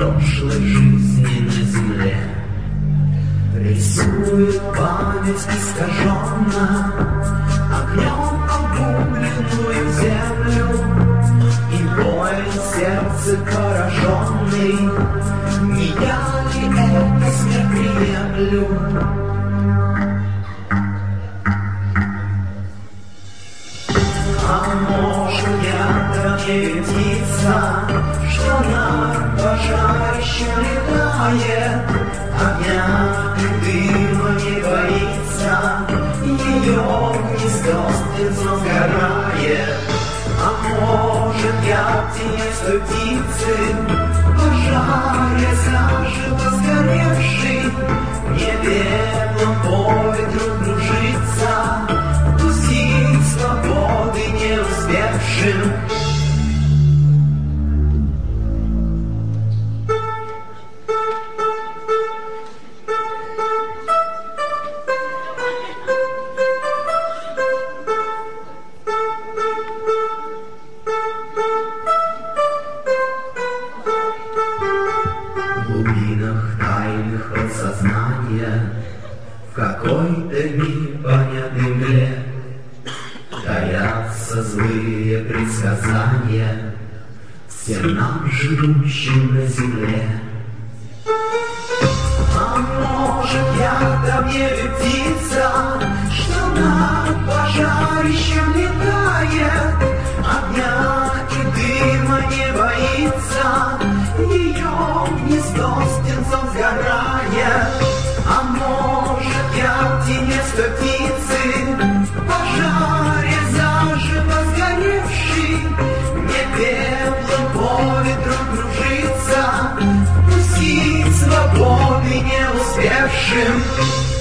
прошлой жизни на земле. Рисует память искаженно огнем обугленную землю, и воет сердце пораженный: не я ли это смерть приемлю? А может, я древняя птица, что над пожарищем летает, огня и дыма не боится, ее гнездо птицом сгорает. А может, я птенец той птицы, в пожаре заживо сгоревший, не пеплом по ветру кружится, пустить свободы не успевшим. В глубинах тайных подсознания, в какой-то непонятной мгле таятся злые предсказания всем нам, живущим на земле. А может, я древняя птица, что над пожарищем летает, огня и дыма не боится, ее гнездо с птенцом сгорает. А может, я птенец той птицы, в пожаре заживо сгоревший, не пеплом по ветру кружится, пустить свободы не успевшим.